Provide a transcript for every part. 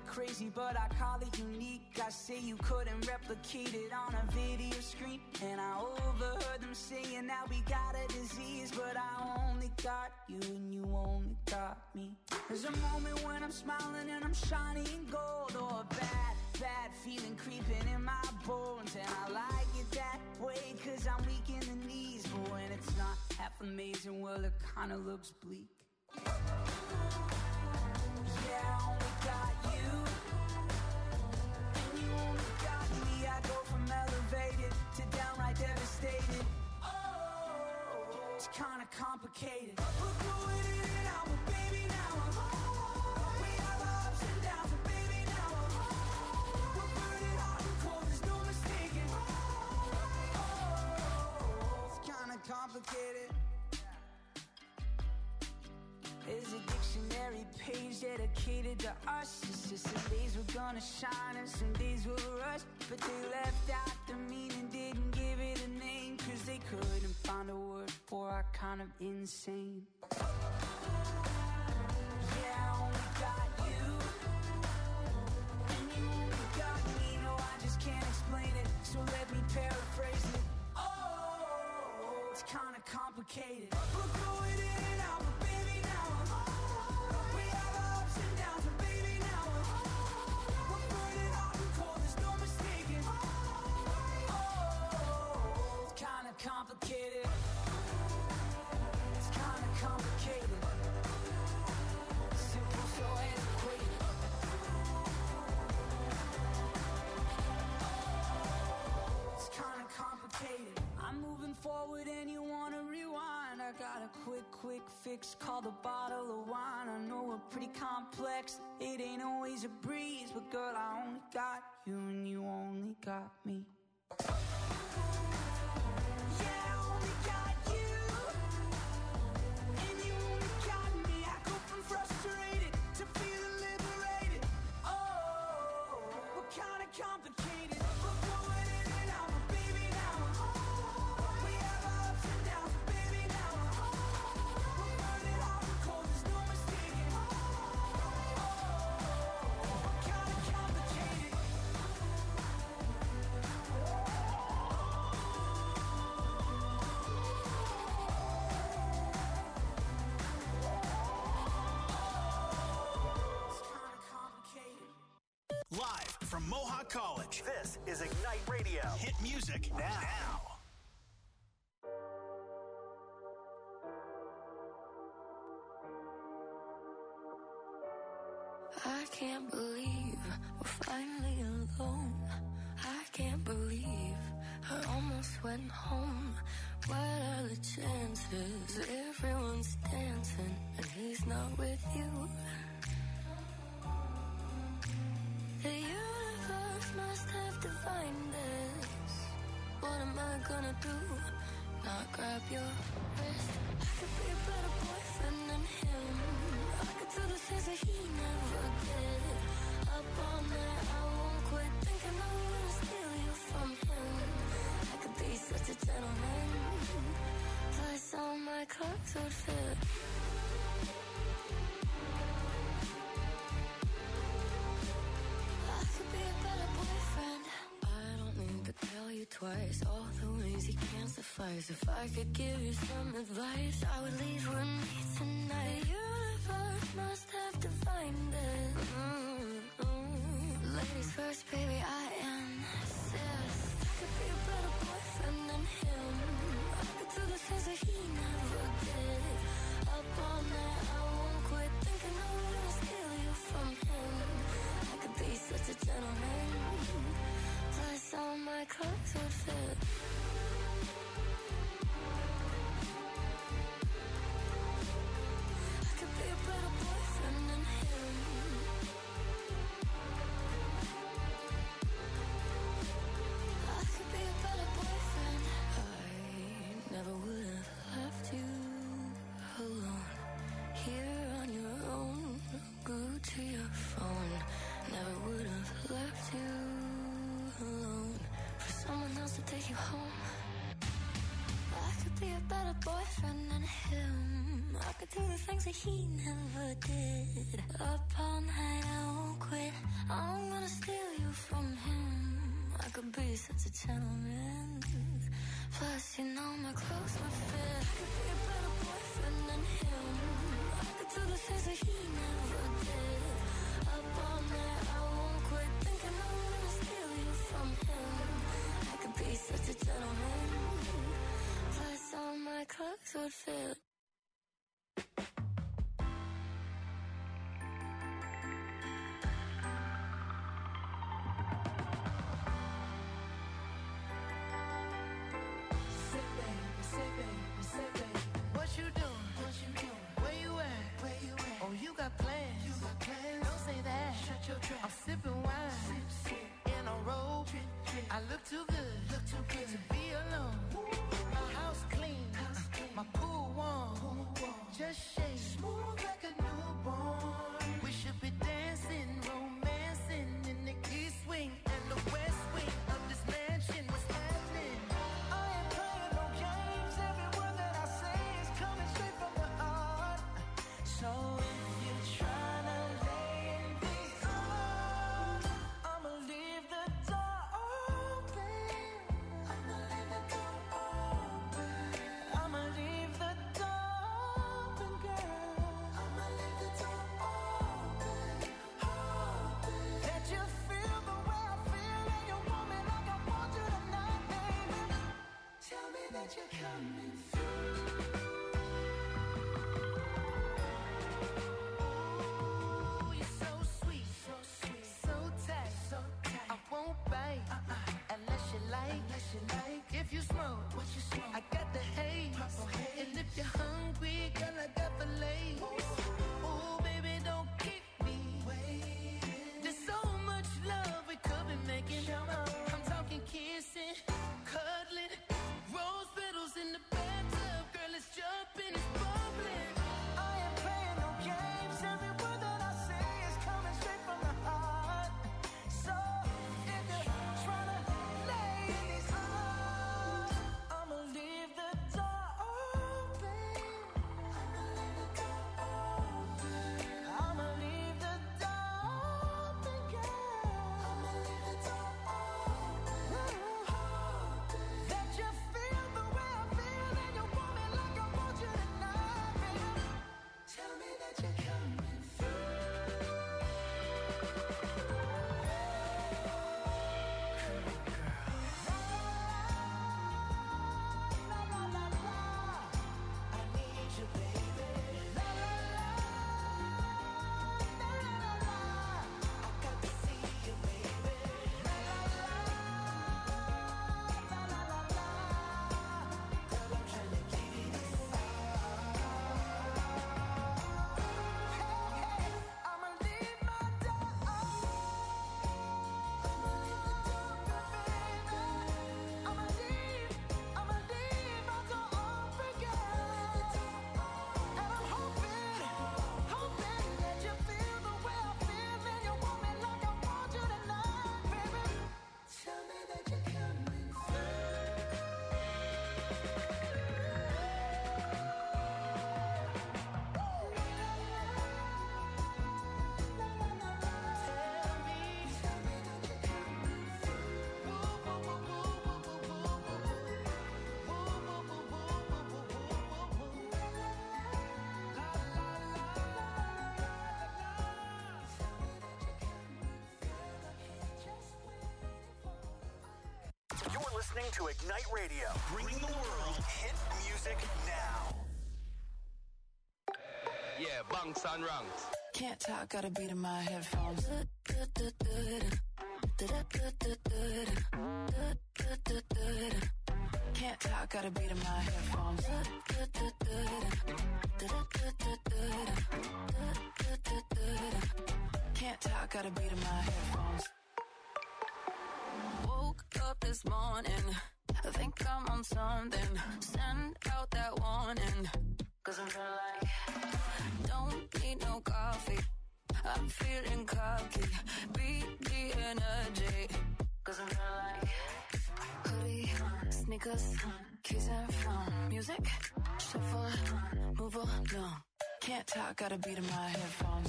it crazy, but I call it unique. I say you couldn't replicate it on a video screen. And I overheard them saying that we got a disease, but I only got you and you only got me. There's a moment when I'm smiling and I'm shining in gold, or a bad feeling creeping in my bones. And I like it that way cause I'm weak in the knees. But when it's not half amazing, well it kinda looks bleak. Yeah, I only got you and you only got me. I go from elevated to downright devastated. Oh, it's kinda complicated. We're going in and out, but baby now I'm home. We have our ups and downs, but baby now I'm home. We're burning hot and cold, there's no mistaking. Oh, it's kinda complicated. There's a dictionary page dedicated to us. It's just some days we're gonna shine and some days we'll rush. But they left out the meaning, didn't give it a name, cause they couldn't find a word for our kind of insane. Yeah, I only got you and you only got me. No, I just can't explain it, so let me paraphrase it. Oh, it's kinda complicated. We're going in and out, but baby now I'm home. We have our ups and downs, but baby now I'm home. We're burning hot and cold, there's no mistaking. Oh, it's kinda complicated. It's kinda complicated. Simple, so antiquated. It's kinda complicated. I'm moving forward and you wanna rewind. I got a quick fix called a bottle of wine. I know we're pretty complex, it ain't always a breeze, but girl, I only got you and you only got me. Yeah, I only got you and you only got me. I go from frustrated to feeling liberated. Oh, we're kinda complicated. We're going in and out, but baby now I'm home. We have our ups and downs, but baby now I'm home. We're burning hot and cold, there's no mistaking. Oh, we're kinda complicated. It's kinda complicated. Live from Mohawk College, this is Ignite Radio. Hit music now. I can't believe we're finally alone. I can't believe I almost went home. What are the chances? Everyone's dancing and he's not with you. The universe must have divined this. What am I gonna do? Not grab your wrist. I could be a better boyfriend than him. I could do the things that he never did. Up all night, I won't quit thinking I'm gonna steal you from him. I could be such a gentleman. Plus all my clothes would fit. I could be a better boyfriend. I don't need to tell you twice all the ways you can't suffice. If I could give you some advice, I would leave with me tonight. The universe must have divined it. Ladies first, baby, I insist. I could be a better boyfriend than him. I could do the things that he never did. Up all night, I won't quit thinking I'm gonna steal you from him. I could be such a gentleman. Plus all my clothes would fit. do the things that he never did. Up all night, I won't quit. I'm gonna steal you from him. I could be such a gentleman. Plus, you know my clothes would fit. I could be a better boyfriend than him. I could do the things that he never did. Up all night, I won't quit. Thinking I'm gonna steal you from him. I could be such a gentleman. Plus, all my clothes would fit. I'm sipping wine in a robe. I look too good to be alone. My house clean, my pool warm. Just shake smooth like a newborn. We should be dancing, romancing in the east wing and the west wing of this mansion. What's happening? I ain't playing no games. Every word that I say is coming straight from the heart. So if you're trying to you're coming through. Ooh, you're so sweet, so tight, I won't bite unless you like. If you smoke, what you smoke? I got the haze. And if you're hungry, girl, I got filet. Ooh, baby, don't keep me waiting. There's so much love we could be making. I'm talking kissing, cuddling. Rose petals in the bathtub, girl, it's jumping, it's bubbling. I ain't playing no games. Every word that I say is coming straight from the heart. So if you're trying to lay in these arms, I'ma leave the door open. I'ma leave the door open, girl. I'ma leave the door open. That you feel the way I feel and you want me like I want you tonight, baby. Tell me that you're coming through. La la la la, I need you, baby. La la la, la la la la, I got to see you, baby. La la la, la la la la, girl, I'm trying to give you this song. Hey, I'ma leave my door open. I'ma leave the door open, baby. I'ma leave my door open, girl. And I'm hoping that you feel the way I feel and you want me like I want you tonight, baby. Tell me that you're coming You're listening to Ignite Radio, bringing the world hit music now. Yeah, bunks and ranks. Can't talk, got a beat in my headphones. Can't talk, got a beat in my headphones. Can't talk, got a beat in my headphones. Woke up this morning, I think I'm on something. Send out that warning, 'cause I'm feeling like don't need no coffee. I'm feeling cocky, beat the energy, 'cause I'm feeling like hoodie, sneakers, keys and phone, music Shuffle, move along. Can't talk, got a beat in my headphones.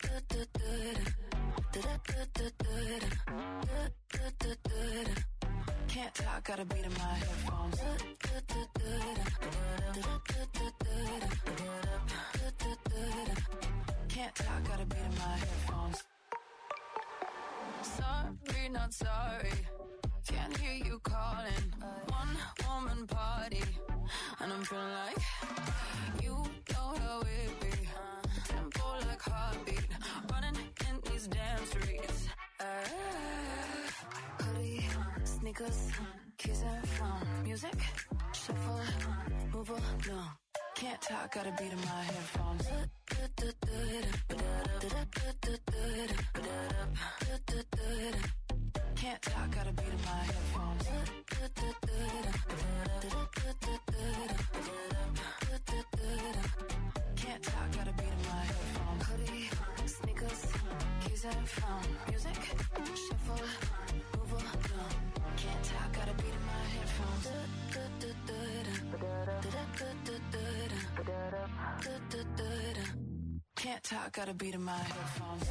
Can't talk, got a beat in my headphones. Can't talk, got a beat in my headphones. Sorry, not sorry. Can't hear you calling. One woman party, and I'm feeling like you know how it be. Tempo like heartbeat, running in these damn streets. Hoodie, sneakers, keys and phone. Music, shuffle, move along. Can't talk, got a beat in my headphones. Can't talk, got a beat in my headphones. Can't talk, got a beat in my headphones. Hoodie, sneakers, keys and phone. Music, shuffle, move along. Can't talk, got a beat in my headphones. Can't talk, got a beat in my headphones.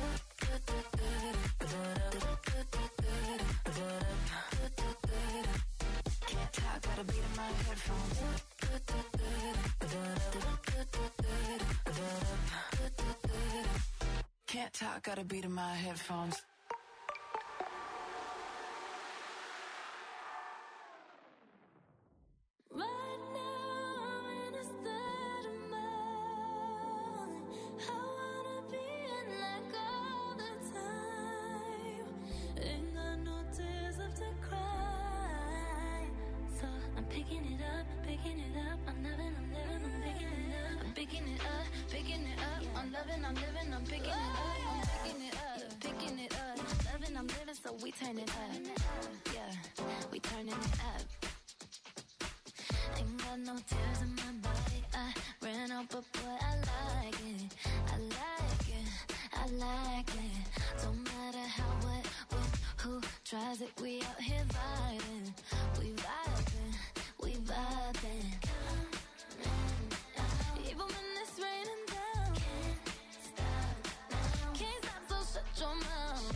Can't talk, got a beat in my headphones. Can't talk, got a beat in my headphones. Right now I'm in a state of mind. I wanna be in like all the time. Ain't got no tears left to cry. So I'm picking it up, picking it up. I'm loving, I'm living, I'm picking it up. I'm picking it up, picking it up. I'm loving, I'm living, I'm picking it up. I'm picking it up, picking it up. Loving, I'm living, so we turn it up. Yeah, we turning it up. Ain't got no tears in my body. I ran out, but boy, I like it. I like it. I like it. Don't matter how, what, when, who tries it. We out here vibing. We vibing. We vibing. Even when it's raining down. Can't stop, so shut your mouth.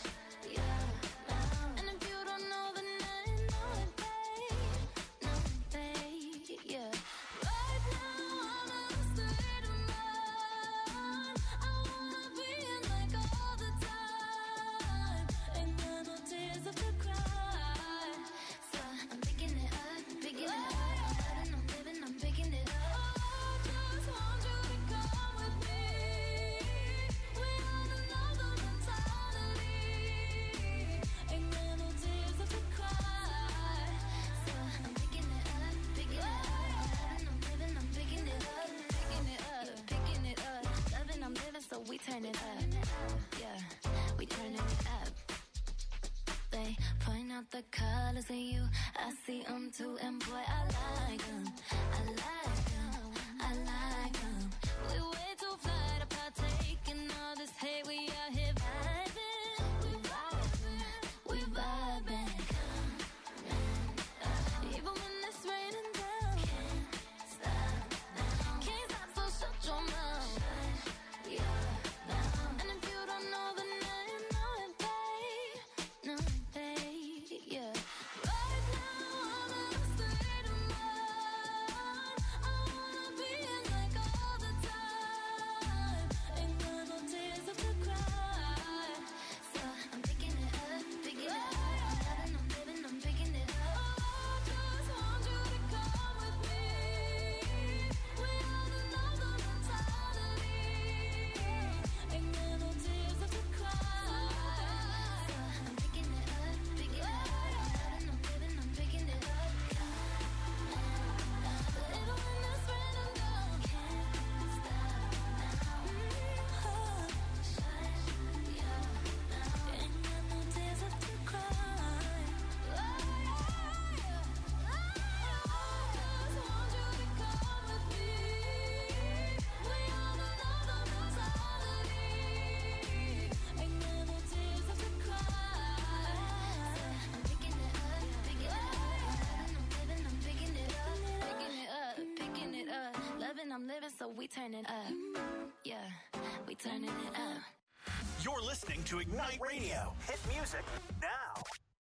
And if you don't know, then I know it, babe. No, babe, yeah. Right now I'm in a state of mind. I wanna be in like all the time. Ain't got no tears left to cry. So I'm picking it up, picking it up. I'm living, I'm picking it up. I just want you to come with me. We on another mentality. Ain't got no tears left to cry. So I'm picking it up, picking it up. I'm living, I'm picking it up, picking it up, picking it up. Loving, I'm living, so we turn it up. Yeah, we turning it up. They point out the colors in you. I see them too, and boy, I like them. I like them. I like them. We way too fly to partake in all this hate. We out here vibing. We vibing. We vibing. Even when it's raining down. Can't stop, so shut your mouth. And if you don't know, then I know it, babe. No, babe, yeah. Right now I'm in a state of mind. I wanna be in like all living, so we turning up. Yeah, we turning it up. You're listening to Ignite Radio. Hit music now.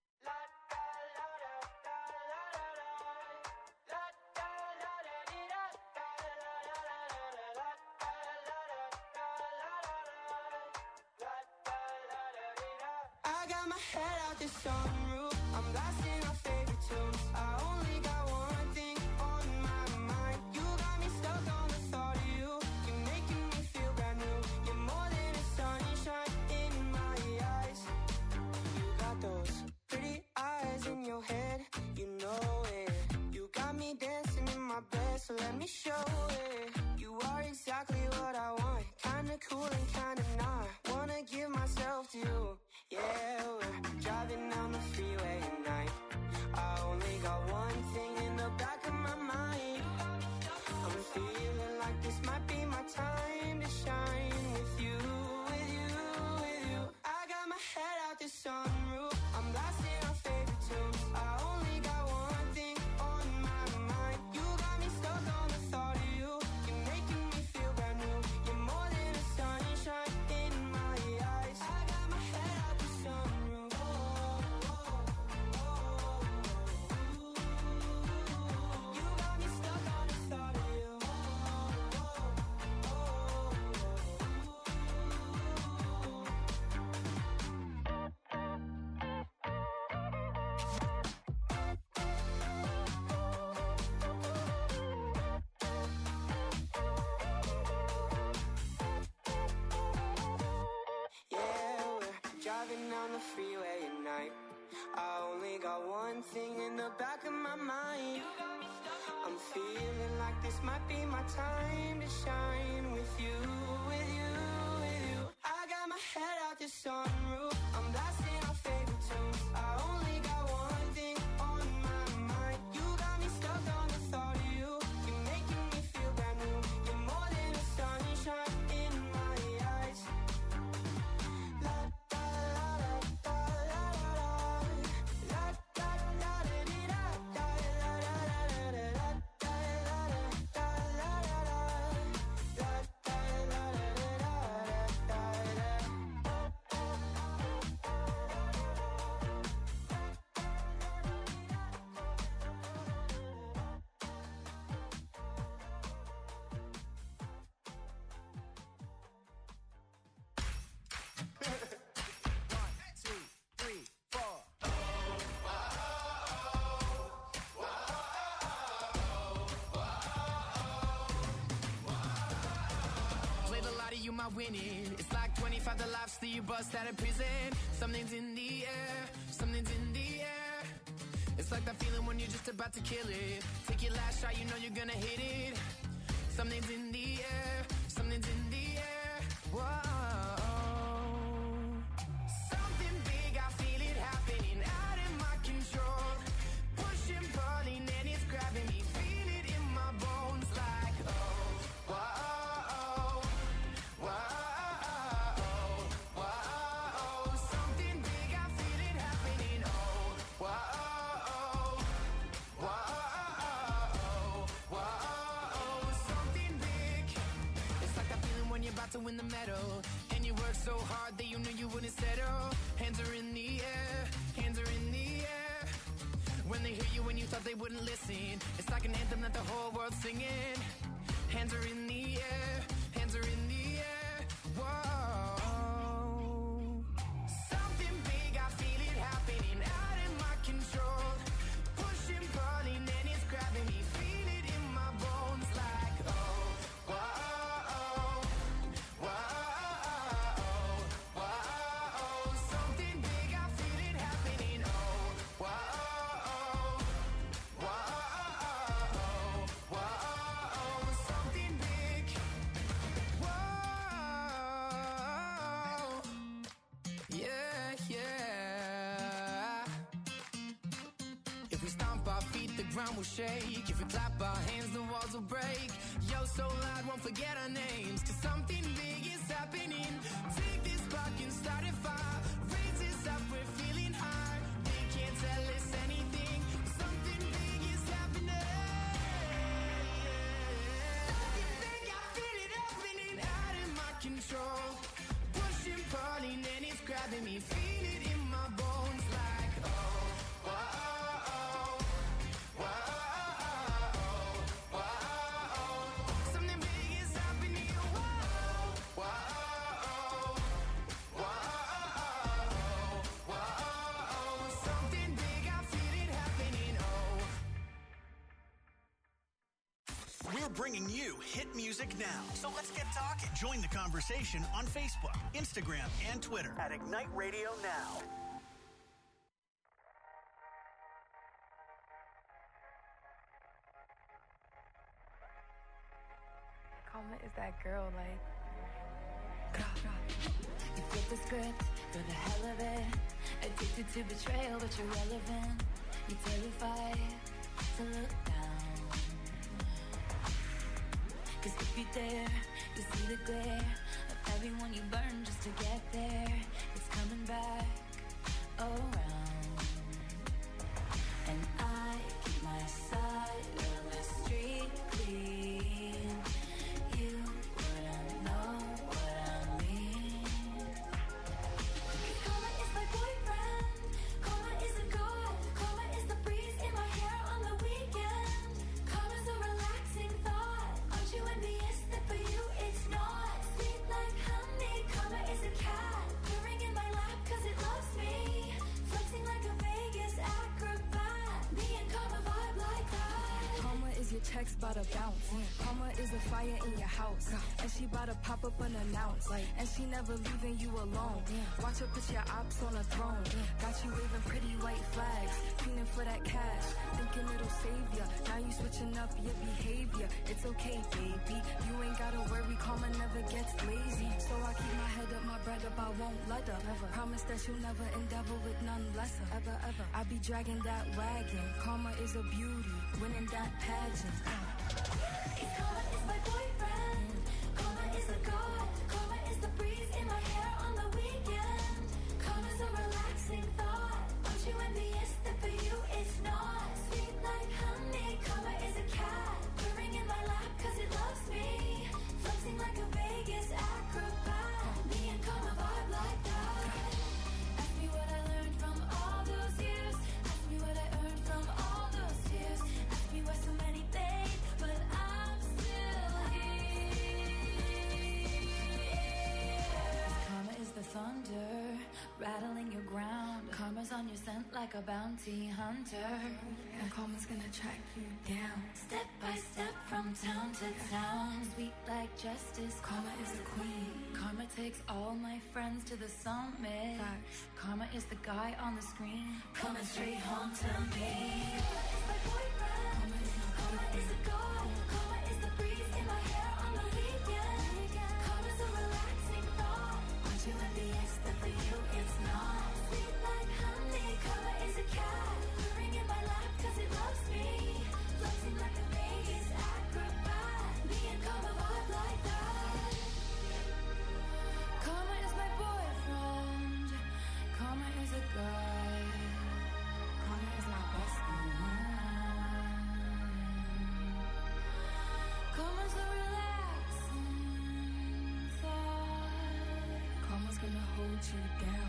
I got my head out the sunroof. I'm blasting our favorite tunes. I only got one thing on my mind. You got me stuck on the thought of you. You're making me feel brand new. You're more than a sunshine in my eyes. You got those pretty eyes in your head. You know it. You got me dancing in my bed, so let me show it. You are exactly what I want. Kinda cool and kinda not. Wanna give myself to you. Yeah, we're driving down the freeway at night. I only got one thing in the back of my mind. I'm feeling like this might be my time to shine with you, with you, with you. I got my head out the sunroof. I'm blasting our favorite tunes. I only got one thing on my mind. You got me stuck on the thought of you. You're making me feel brand new. You're more than a sunshine in my eyes. I got my head out the sunroof. You got me stuck on the thought of you. Yeah, we're driving down the freeway at night. I only got one thing in the back of my mind. I'm feeling like this might be my time to shine with you, with you, with you. I got my head out the sunroof. I'm blasting our favorite tunes. I only got one thing on my mind. You got me stuck on the thought of you. You're making me feel brand new. You're more than a sunshine in my eyes. La da la da la la la da la da di da da la la la la da la da la la la da la la Played a lot of you my winning. It's like 25 the lives that you bust out of prison. Something's in the air, something's in the air. It's like that feeling when you're just about to kill it. Take your last shot, you know you're gonna hit it. Something's in the air, something's in the air. Whoa. Something big, I feel it happening out of my control. Pushing, pulling, and it's grabbing me. Feel it in my bones like, oh, whoa, whoa, whoa. Something big, I feel it happening. Oh, whoa, whoa, something big. It's like that feeling when you're about to win the medal, and you work so hard that you knew you wouldn't settle. Hands are in the air, hands are in the air. When they hear you when you thought they wouldn't listen, it's like an anthem that the whole world's singing. Hands are in the air, hands are in the air. Whoa. Something big, I feel it happening out of my control. Pushing, pulling, and it's grabbing me. Feel it in my bones like, oh, whoa, whoa, whoa. Something big, I feel it happening. Oh, whoa, whoa, something big. Whoa, yeah, yeah. If we stomp our feet, the ground will shake. If we clap our hands, the walls will break. Yo, so loud, won't forget our names. 'Cause something big is happening. Take this spark and start a fire. Raise this up, we're feeling high. They can't tell us anything. Something big is happening. Something big, I control. Pushing, pulling, and it's grabbing me. Feel it in my bones like, oh, whoa, oh, whoa, whoa. Something big is happening, whoa, whoa, whoa. Something big, I feel it happening, oh. We're bringing you hit music now. So let's get talking. Join the conversation on Facebook, Instagram, and Twitter at Ignite Radio Now. Karma is that girl, like. You flip the script for the hell of it. Addicted to betrayal, but you're relevant. You're terrified to look down. Cause if you dare, you see the glare of everyone you burn just to get there. It's coming back around. And I keep my side of the street clean. You wouldn't know what I mean. Karma is my boyfriend. Karma is a god. Karma is the breeze in my hair on the weekend. Karma's a relaxing thought. Aren't you envious that for you it's not? Sweet like honey. Karma is a cat purring in my lap cause it loves me. Flexing like a Vegas acrobat. Me and Karma vibe like that. Karma is your text bout to bounce. Karma is a fire in your house. And she bout to pop up unannounced. And she never leaving you alone. Watch her put your ops on a throne. Got you waving pretty white flags. Feeling for that cash. Thinking it'll save ya. Now you switching up your behavior. It's okay, baby. You ain't gotta worry. Karma never gets lazy. So I keep my head up, my bread up. I won't let her. Promise that you'll never endeavor with none lesser. Ever, ever. I be dragging that wagon. Karma is a beauty. Winning that pageant. Karma is my boyfriend. Karma is a god. Karma is the breeze in my hair on the weekend. Karma's a relaxing thought. Aren't you envious that for you it's not? Sweet like honey. Karma is a cat purring in my lap cause it loves me. Flexing like a Vegas acrobat. Me and Karma vibe like that. Ask me what I learned from all those years. Ask me what I earned from all those tears. Ask me why so many days, but I'm still here. Karma is the thunder rattling your ground. Karma's on your scent like a bounty hunter. And karma's gonna track you down. Step by step from town to town. Sweet like justice. Karma is the queen. Karma takes all my friends to the summit. Facts. Karma is the guy on the screen coming straight home to me. Karma is my boyfriend. Karma is a god. Karma is the breeze in my hair on the weekend. Karma's a relaxing thought. Aren't you envious that for you it's not? Sweet like honey. Karma is a cat purring in my lap cause it loves me. Flexing like a Vegas acrobat. Me and Karma vibe like that. Karma is my boyfriend. Karma is a guy. Karma is my best friend. Karma's a relaxing thought. Karma's gonna hold you down.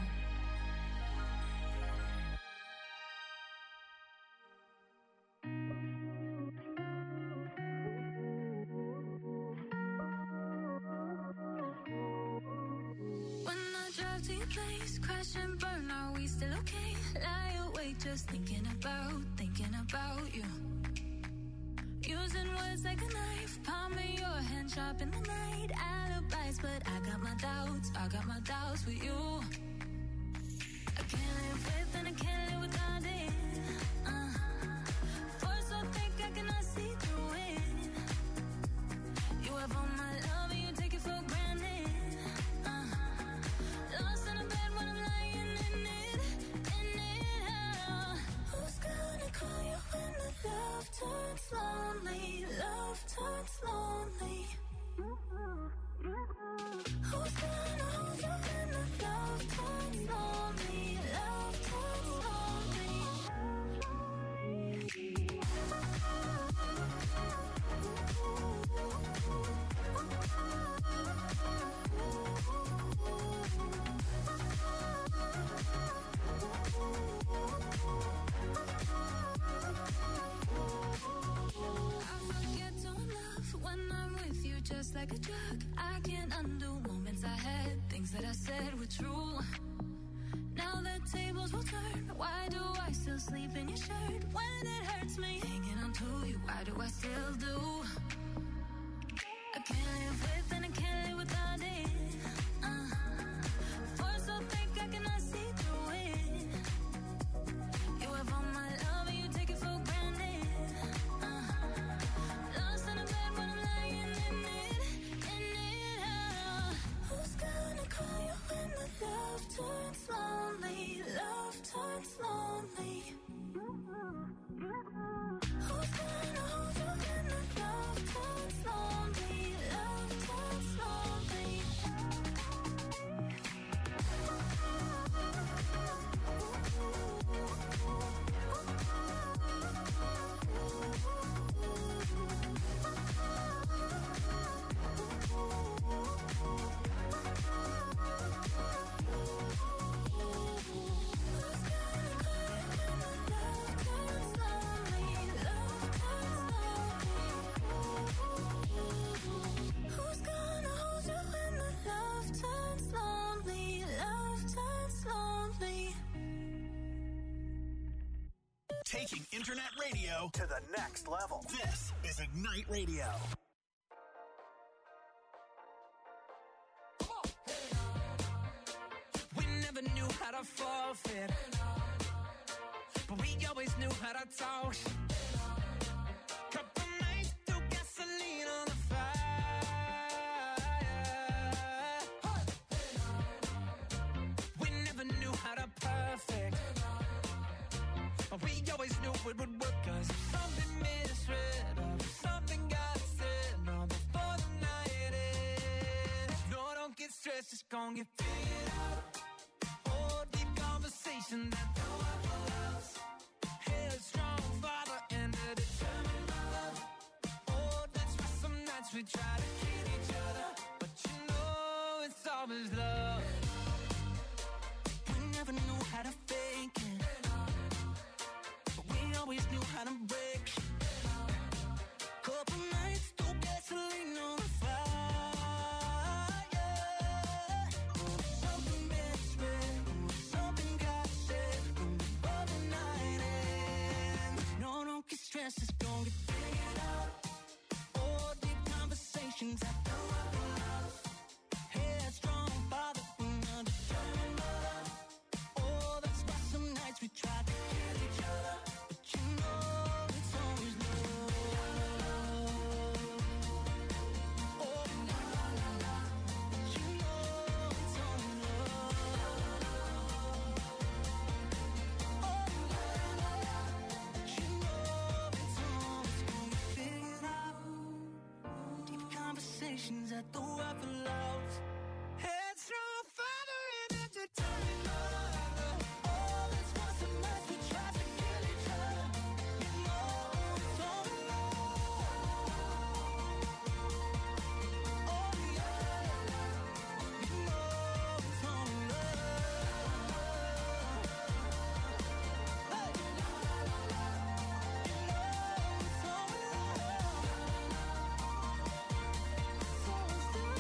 When I drive to your place, crash and burn, are we still okay? Lie awake just thinking about you. Using words like a knife, palm in your hand, sharp in the night. Alibis, but I got my doubts with you. I can't live with and I can't live without it. Force so thick I cannot see through it. You have all my love and you take it for granted. Lost in a bed when I'm lying in it. Who's gonna call you when the love turns lonely? Love turns lonely. Who's gonna hold you when the love turns lonely? Love turns lonely. like a drug. I can't undo moments I had. Things that I said were true. Now the tables will turn. Why do I still sleep in your shirt? When it hurts me, hanging on to you, why do I still do? I can't live with and I can't live without it. Force so thick I cannot see through it. You have all my love and you take it for granted. Lost in a bed when I'm lying in it. Who's gonna call you when the love turns lonely? Love turns lonely. Who's gonna hold you when the love turns lonely? Love turns lonely. Who's gonna hold you when the love turns lonely? Love turns lonely. Taking internet radio to the next level. This is Ignite Radio. We never knew how to forfeit, but we always knew how to talk. Couple nights threw gasoline on the fire. We never knew how to perfect, but we always knew it would work. 'Cause if something made us red, or if something got us in, no, before the night ends. No, don't get stressed, it's gonna get figured out. Oh, deep conversation that don't have for us. Headstrong father and a determined mother. Oh, that's why some nights we try to kill each other, but you know it's always love. We never knew how to fake it, but we always knew how to break. Couple nights through gasoline on the fire. Something made us red, something got said before the night ends. No, don't get stressed, it's gonna get figured out. Oh, deep conversations that don't have for love. Headstrong father and a determined mother. Oh, that's why some nights we try to kill each other, but you know it's always love. Oh, la la la la, but you know it's always love. Oh, la la la, but you know it's always gonna get figured out. Deep conversations that don't have for love. Headstrong father and a determined mother. Oh, that's why some nights we try to kill each other. You know it's always love. Oh, yeah, you know it's always love. Hey, la la la la, you know it's always love. It's always love.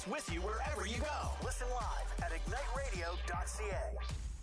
It's with you wherever you go. Listen live at igniteradio.ca.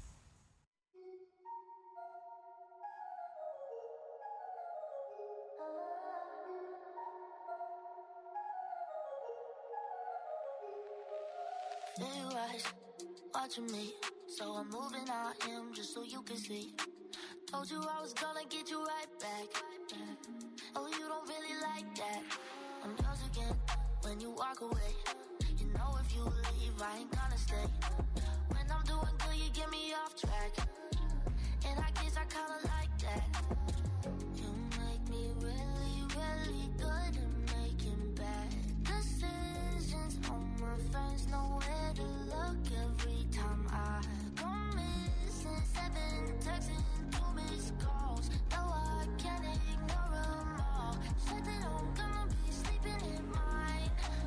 Feel your eyes watching me, so I'm moving out him just so you can see. Told you I was gonna get you right back. Oh, you don't really like that. I'm yours again when you walk away. You know if you leave, I ain't gonna stay. When I'm doing good, you get me off track. And I guess I kinda like that. You make me really, really good at making bad decisions. All my friends know where to look every time I go missing. 7 texts and 2 missed calls. No, I can't ignore them all. Said that I'm gonna be sleeping in mine.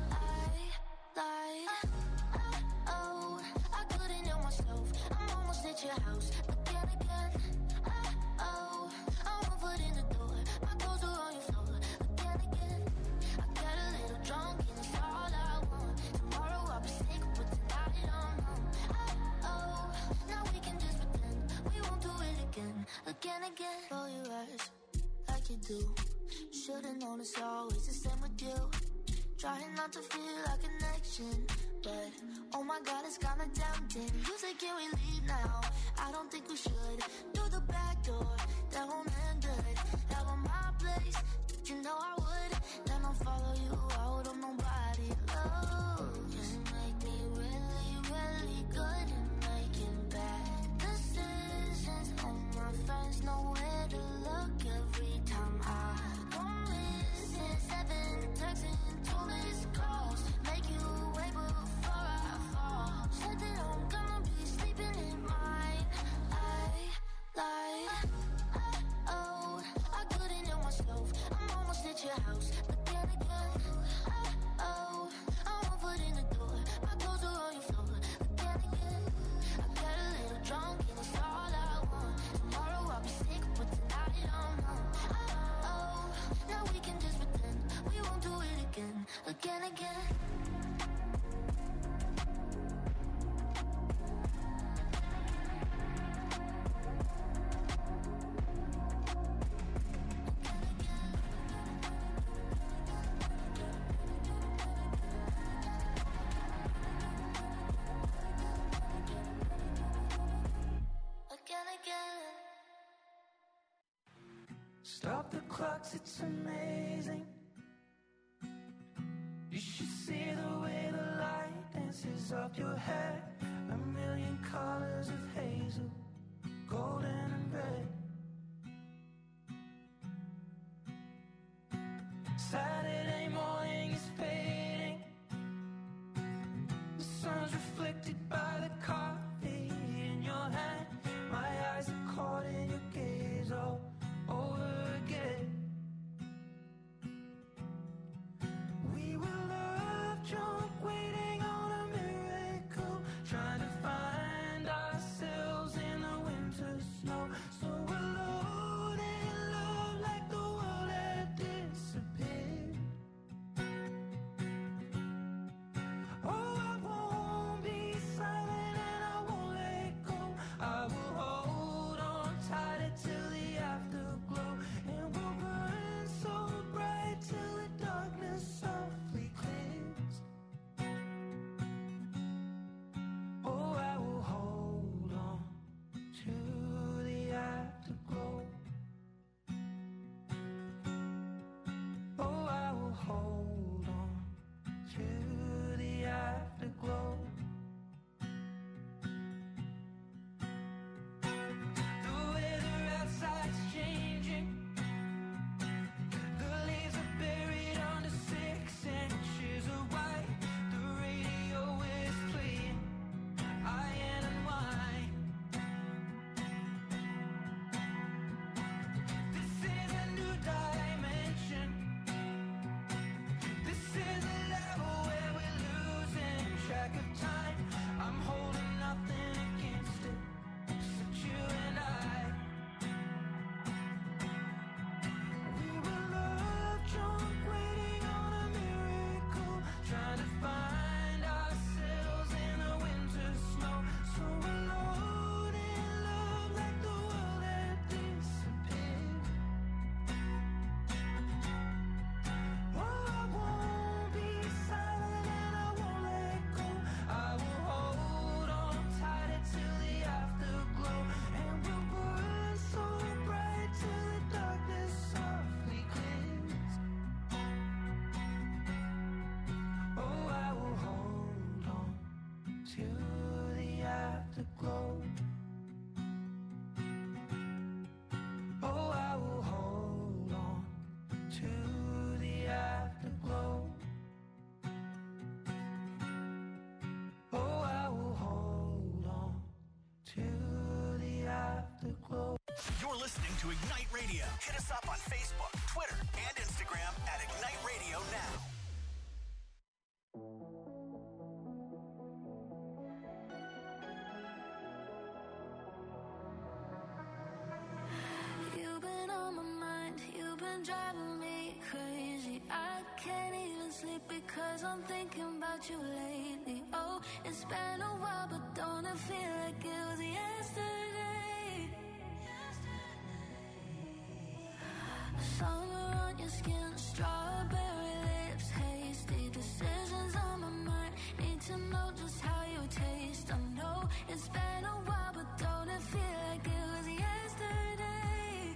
Oh, I couldn't help myself. I'm almost at your house again. Oh, I'm 1 foot in the door. My clothes are on your floor again. I got a little drunk and it's all I want. Tomorrow I'll be sick, but tonight I'm home. Oh, now we can just pretend we won't do it again. Roll your eyes like you do. Should've known it's always the same with you. Trying not to feel a connection, but oh my God, it's kinda tempting. You say, can we leave now? I don't think we should. Through the back door, that won't end good. That was my place, you know I would. Then I'll follow you out on nobody. Oh, you make me really, really good at making bad decisions. All my friends know where to look every time I go missing. 7 texts and 2 missed calls. Make you wait before I fall. Said that I'm gonna be sleeping in mine. Oh, I couldn't help myself. I'm almost at your house again. Oh, I'm 1 foot in the door. My clothes are on your floor again. I got a little drunk and it's all I want. Tomorrow I'll be sick, but tonight I'm home. Oh, now we can just pretend we won't do it again. Stop the clocks, it's amazing. You should see the way the light dances up your hair. 1,000,000 colors of hazel, golden and red. Saturday morning is fading. The sun's reflected by the coffee in your hand. My eyes are caught in your gaze all over again. We were love drunk, waiting on a miracle, trying to find ourselves in the winter snow. So alone in love, like the world had disappeared. Oh, I won't be afterglow. Oh, I will hold on to the afterglow. Oh, I will hold on to the afterglow. You're listening to Ignite Radio. Hit us up on Facebook, Twitter, and Instagram at Ignite Radio Now. You've been on my mind, you've been driving me crazy. I can't even sleep because I'm thinking about you lately. Oh, it's been a while, but don't it feel like it was yesterday? Summer on your skin, strawberry lips, hasty decisions on my mind. Need to know just how you taste. I know it's been a while, but don't it feel like it was yesterday?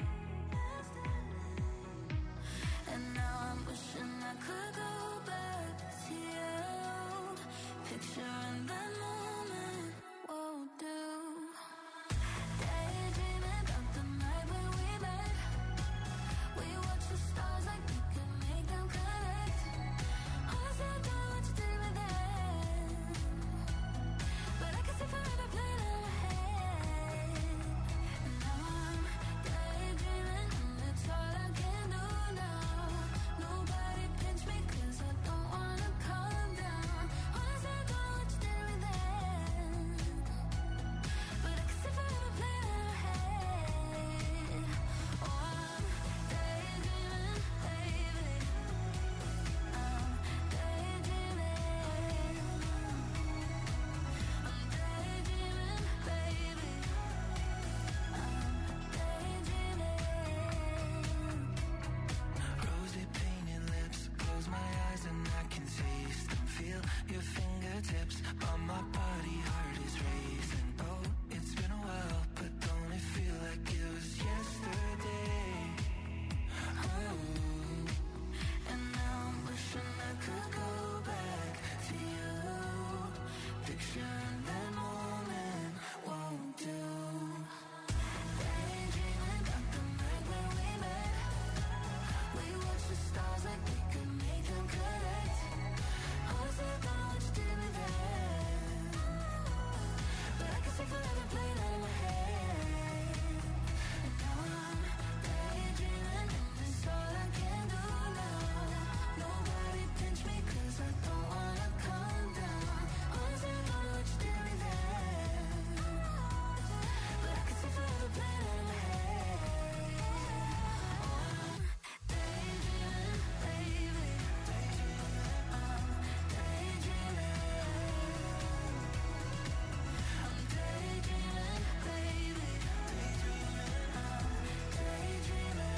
And now I'm wishing I could go back to you. Picturing that moment won't do. Daydreaming about the night when we met. We watched the stars like we could make them connect. Honestly, I don't know what you did with that, but I can see forever playing in my head. And now I'm daydreaming, and it's all I can do now. Nobody pinch me 'cause I don't wanna calm down. Honestly, I don't know what you did with that, but I can see forever playing in my head. Oh, I'm daydreaming, baby. I'm daydreaming. I'm daydreaming, baby. I'm daydreaming. Rosy painted lips, close my eyes and I can taste them. Feel your fingertips on my body, heart is racing. Oh, it's been a while, but don't it feel like it was yesterday? Oh, and now I'm wishing I could go back to you. Picturing that moment won't do. Daydreaming about the night when we met. We watched the stars like we could make them connect. Honestly, I don't know what you did with that, but I can see forever playing out in my head. And now I'm daydreaming, and it's all I can do now. Nobody pinch me 'cause I don't wanna calm down. Honestly, I don't know what you did with that, but I can see forever playing out in my head. Oh, I'm daydreaming, baby. I'm daydreaming. I'm daydreaming, baby. I'm daydreaming.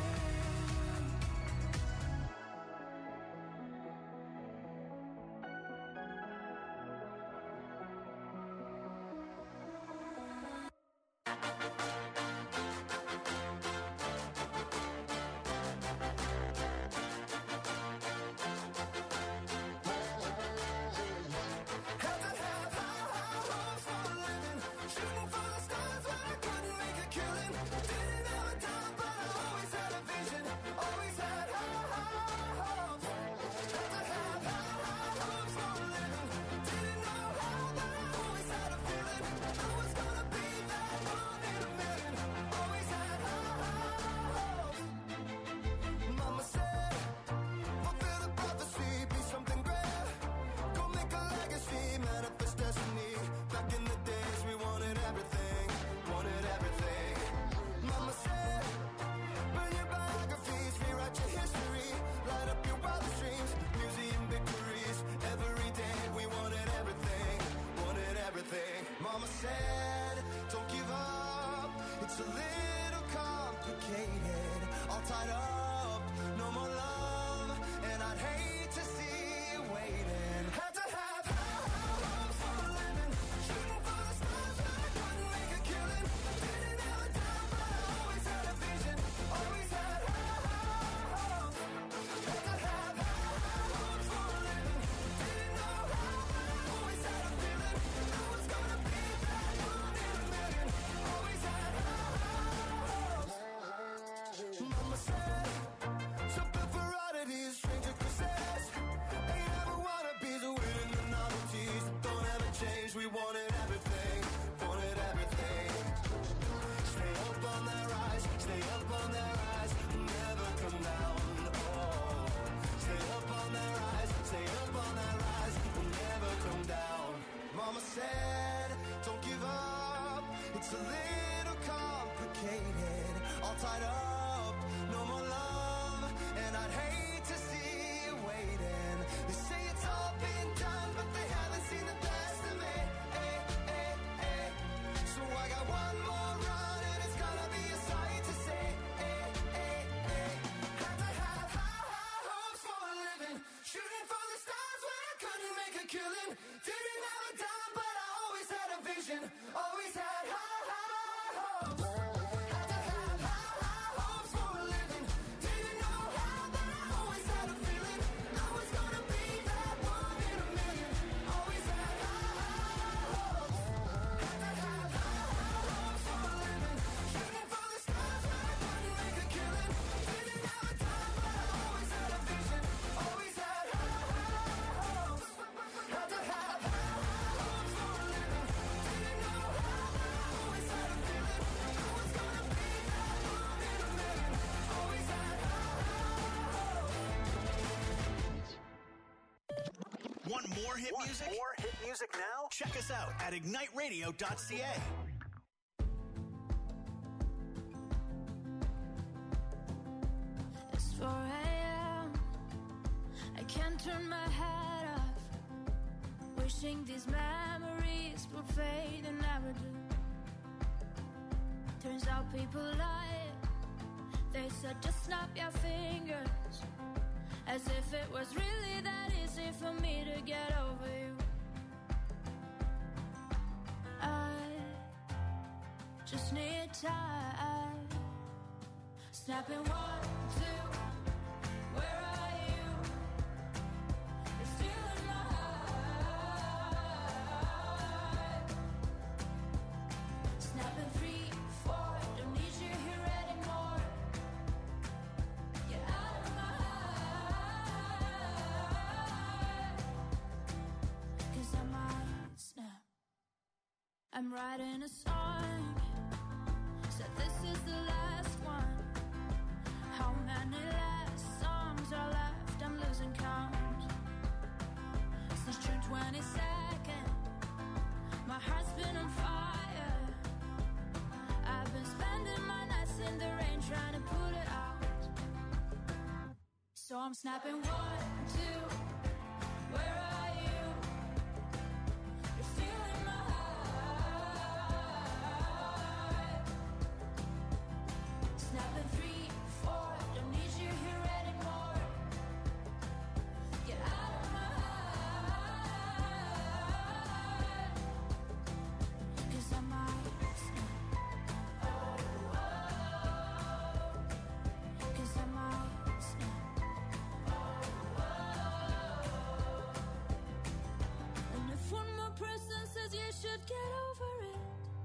Had to have high hopes for a living, shooting for the stars when I couldn't make a killing. Didn't have a dime, but I always had a vision. Always had high hopes. Had to have high hopes for a living. Didn't know how, but I always had a feeling I was gonna be that one in a million. Always had high hopes. Mama said, fulfill the prophecy, be something great. Go make a legacy, manifest destiny. Back in the days we wanted everything, wanted everything. Mama said, burn your biographies, rewrite your history. Light up your wildest dreams, museum victories. Every day we wanted everything, wanted everything. Mama said, don't give up, it's a little complicated. All tied up, no more love, and I'd hate to see you waiting. Had to have high hopes for a living, shooting for the stars when I couldn't make a killing. Didn't have a dime, but I always had a vision. Always had high hopes. Had to have high hopes for a living. Didn't know how, but I always had a feeling I was gonna be that we wanted everything, wanted everything. Stay up on that rise, stay up on that rise, never come down. Oh, stay up on that rise, stay up on that rise, never come down. Mama said, don't give up, it's a little complicated, all tied up, no more love, and I'd hate to see you waiting. They say it's all been done, but they haven't seen the best of me. So I got one more run, and it's gonna be a sight to see. Had to have high hopes for a living, shooting for the stars when I couldn't make a killing. Didn't have a dime, but I always had a vision, always had high hopes. Had to have high hopes for a living, didn't know how, but I always had a feeling I was gonna be that one in a million. Always had high hopes. Had to have high hopes for a living, shooting for the stars when I couldn't make a killing. Didn't have a dime, but I always had a vision, always had high hopes. Had to have high hopes for a living, didn't know how, but I always had a feeling I was gonna be that one in a million. Always had Want more hit music? More hit music now? Check us out at igniteradio.ca. It's 4 a.m. I can't turn my head off. Wishing these memories would fade and never do. Turns out people lie. They said just snap your fingers, as if it was really that easy for me to get over you. I just need time. Snapping 1, 2. Where are you? You're still in my heart. Snapping 3, 4. Don't need you here anymore. Get out of my heart. 'Cause I might snap. I'm writing a song. Said this is the last one. How many last songs are left? I'm losing count. Since June 22nd, my heart's been on fire. I've been spending my nights in the rain trying to put it out. So I'm snapping 1, 2. Where are you? You're still in my heart. Snapping 3, 4. Don't need you here anymore. Get out of my heart. 'Cause I might snap. 'Cause I might snap. And if one more person says you should get over it,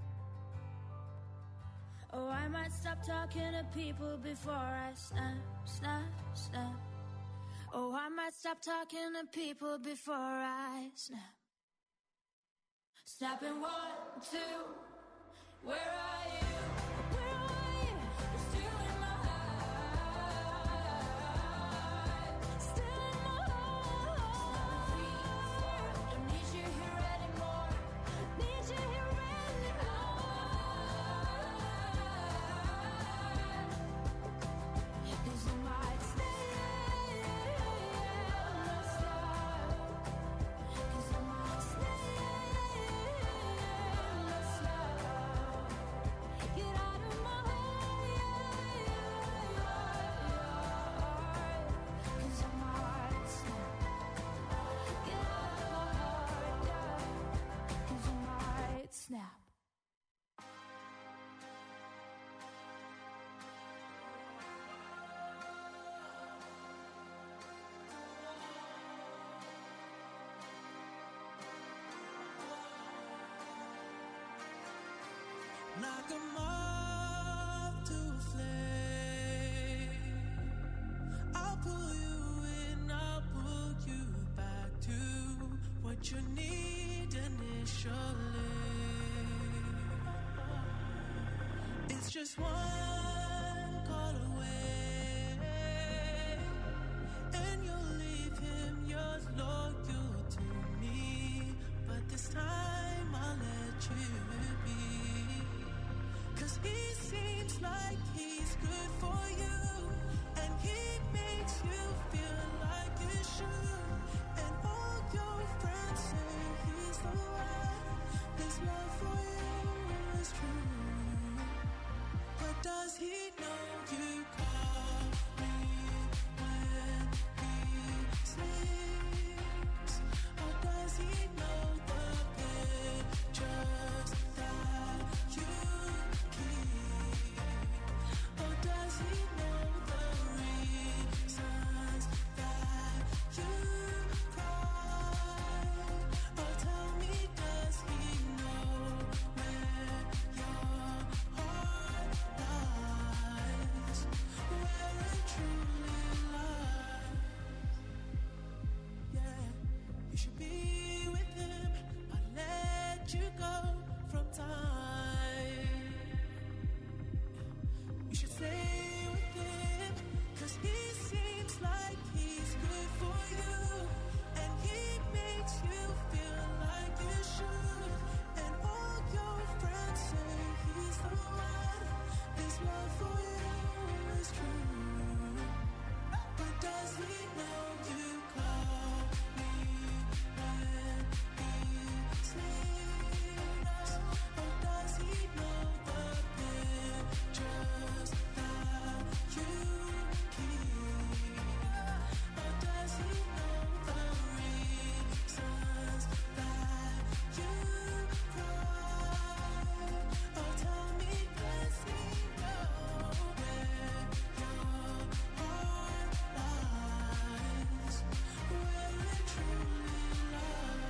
oh, I might stop talking to people before I snap, snap, snap. Oh, I might stop talking to people before I snap. Snapping 1, 2. Where are you? Where are you? You're still in my heart. Still in my heart. Snapping 3, 4. Don't need you here anymore. Need you here anymore. 'Cause I might stay, must stop. 'Cause I might stay, must stop. Get out of my heart. 'Cause I might snap. Get out of my heart, yeah. 'Cause I might snap. Knock 'em off to a flame. I'll pull you in, I'll pull you back to what you need initially. just one call away, and you'll leave him yours loyal to me. But this time I'll let you be, 'cause he seems like he's good for you, and he makes you feel like you should. And all your friends say he's the one. His love for you is true. But does he know you call me when he sleeps? Or does he know the pictures that you keep? Or does he know the reasons that you cry? Or tell me, does he know where your heart lies, where it truly lies? Yeah, you should be with him, but let you go from time. You should stay with him, 'cause he seems like he's good for you, and he makes you feel like you should. And all your friends say he's the one. His love for you is true. But does he know you call me when he sleeps? Or does he know the pictures that you keep? Or does he know the reasons that you cry? Or tell me, does he know where your heart lies, where it truly lies?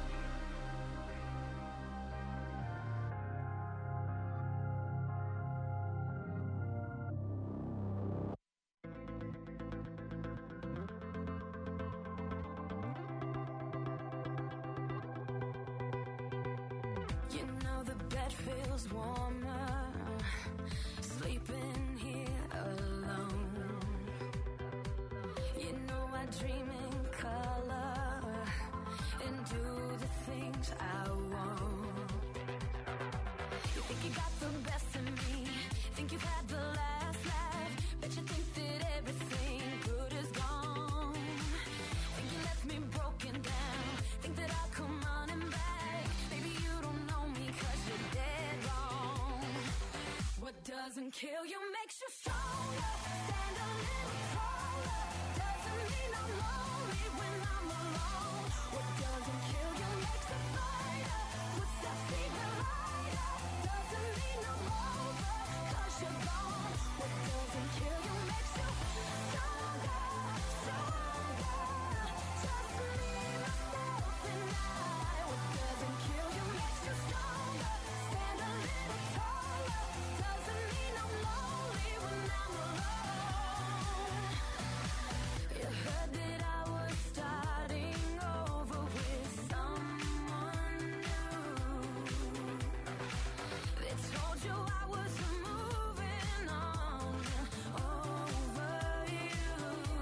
You know the bed feels warmer sleeping here alone. You know I dream in color and do the things I want. You think you got the best of me, think you've had the last laugh, but you think that everything good is gone. Think you left me broken down, think that I'll come running back. Baby, you don't know me 'cause you're dead wrong. What doesn't kill you makes you stronger. Stand a little taller. Doesn't mean I'm lonely when I'm alone. What doesn't kill you makes a fighter. Puts that fever lighter. Doesn't mean I'm over 'cause you're gone. What doesn't kill you makes you stronger, stronger. Just me, myself, and I. What doesn't kill you makes you stronger. Stand a little taller. Doesn't mean I'm lonely when I'm alone. You heard that I was starting over with someone new. They told you I was moving on over you.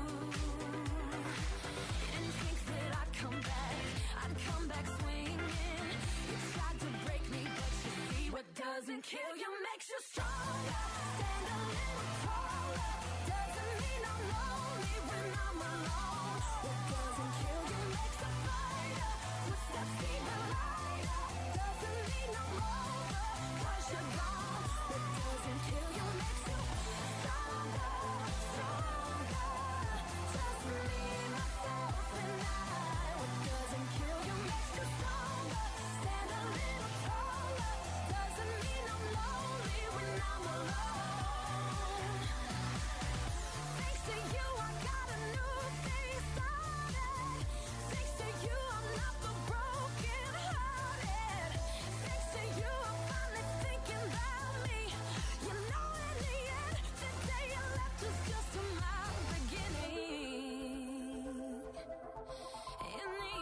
You didn't think that I'd come back swinging. You tried to break me, but you see what doesn't kill you makes you stronger. Stand a little taller. Doesn't mean I'm lonely when I'm alone. What doesn't kill you makes a fighter. Puts that fever lighter. Doesn't mean I'm over 'cause you're gone. What doesn't kill you makes you stronger, stronger. Just me, myself, and I. What doesn't kill you makes you stronger. Stand a little taller. Doesn't mean I'm lonely when I'm alone. Thanks to you, I got a new thing started. Thanks to you, I'm not the broken hearted. Thanks to you, I'm finally thinking about me. You know, in the end, the day you left was just my beginning. In the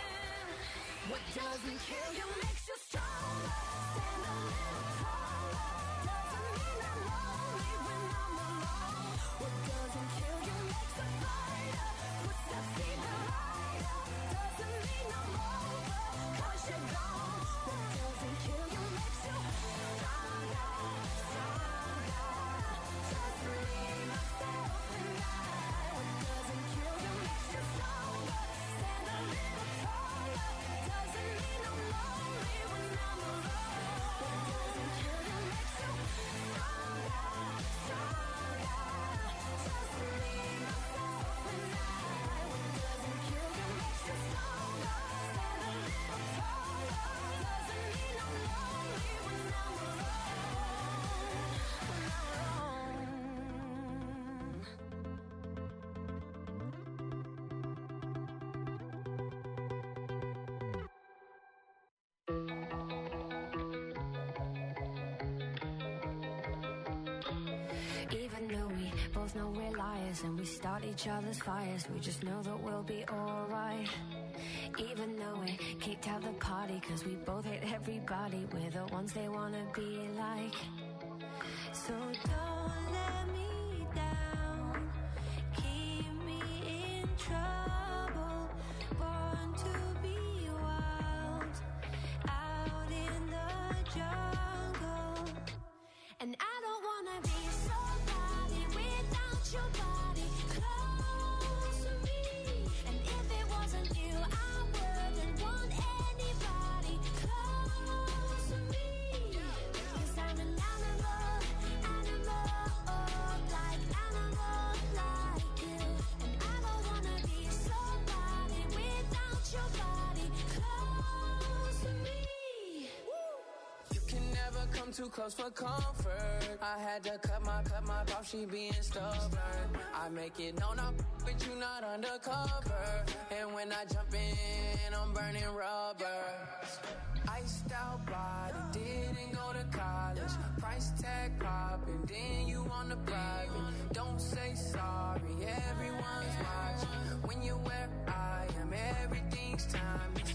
end, what doesn't kill you makes you stronger. Stand a little taller. What doesn't kill you makes a fighter. Puts the fever higher. Doesn't mean I'm over, 'cause you're gone. What doesn't kill you makes you stronger, stronger. Just me, myself, and I. What doesn't kill you makes you stronger. Stand a little taller. Doesn't mean I'm lonely when I'm alone. What doesn't kill you makes you stronger, stronger. Just me, myself, and I. What doesn't kill you makes you stronger. Stand a little taller. Doesn't mean I'm lonely when I'm alone. When I'm alone. Even though we both know we're liars and we start each other's fires, we just know that we'll be alright. Even though we kicked out the party 'cause we both hate everybody, we're the ones they wanna be like. So don't let me down, keep me in trouble. Born to be wild, out in the jungle. And I don't wanna be somebody without your body close to me. And if it wasn't you, I wouldn't want anybody close to me. 'Cause I'm an animal, animal, like animal, like you. And I don't wanna be somebody without your body close to me. You can never come too close for comfort. I had to cut my off, she being stubborn. I make it known I'm but you not undercover. And when I jump in, I'm burning rubber. Iced out body, didn't go to college. Price tag popping, then you on the private. Don't say sorry, everyone's watching. When you're where I am, everything's time. You